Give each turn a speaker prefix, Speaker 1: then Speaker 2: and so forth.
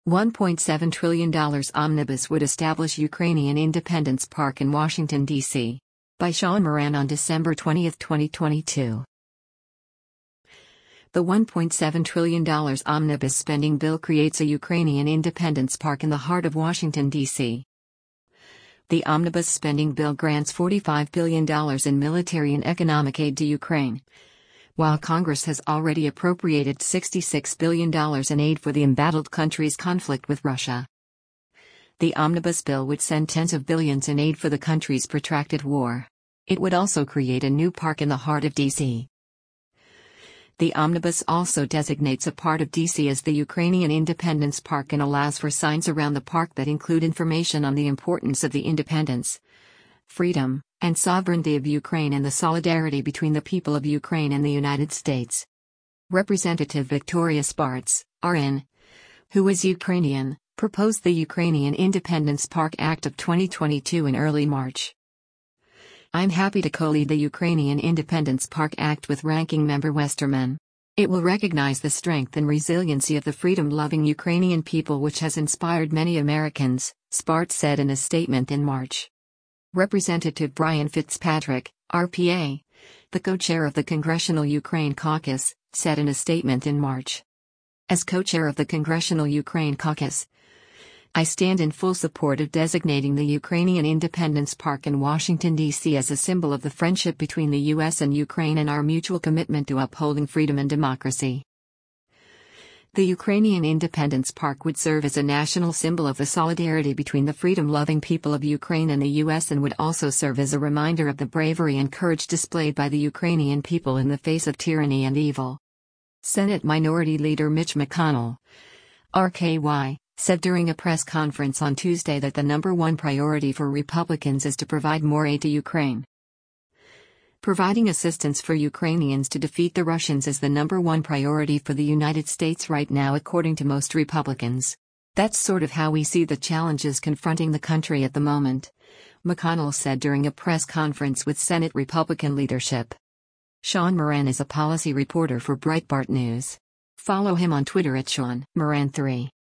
Speaker 1: $1.7 trillion omnibus would establish Ukrainian Independence Park in Washington, D.C. By Sean Moran on December 20, 2022. The $1.7 trillion omnibus spending bill creates a Ukrainian Independence Park in the heart of Washington, D.C. The omnibus spending bill grants $45 billion in military and economic aid to Ukraine, while Congress has already appropriated $66 billion in aid for the embattled country's conflict with Russia. The omnibus bill would send tens of billions in aid for the country's protracted war. It would also create a new park in the heart of D.C. The omnibus also designates a part of D.C. as the Ukrainian Independence Park and allows for signs around the park that include information on the importance of the independence, freedom, and sovereignty of Ukraine and the solidarity between the people of Ukraine and the United States. Representative Victoria Spartz, RN, who is Ukrainian, proposed the Ukrainian Independence Park Act of 2022 in early March. I'm happy to co-lead the Ukrainian Independence Park Act with Ranking Member Westerman. It will recognize the strength and resiliency of the freedom-loving Ukrainian people, which has inspired many Americans, Spartz said in a statement in March. Representative Brian Fitzpatrick, RPA, the co-chair of the Congressional Ukraine Caucus, said in a statement in March. As co-chair of the Congressional Ukraine Caucus, I stand in full support of designating the Ukrainian Independence Park in Washington, D.C. as a symbol of the friendship between the U.S. and Ukraine and our mutual commitment to upholding freedom and democracy. The Ukrainian Independence Park would serve as a national symbol of the solidarity between the freedom-loving people of Ukraine and the U.S. and would also serve as a reminder of the bravery and courage displayed by the Ukrainian people in the face of tyranny and evil. Senate Minority Leader Mitch McConnell, RKY, said during a press conference on Tuesday that the number one priority for Republicans is to provide more aid to Ukraine. Providing assistance for Ukrainians to defeat the Russians is the number one priority for the United States right now, according to most Republicans. That's sort of how we see the challenges confronting the country at the moment, McConnell said during a press conference with Senate Republican leadership. Sean Moran is a policy reporter for Breitbart News. Follow him on Twitter at Sean Moran3.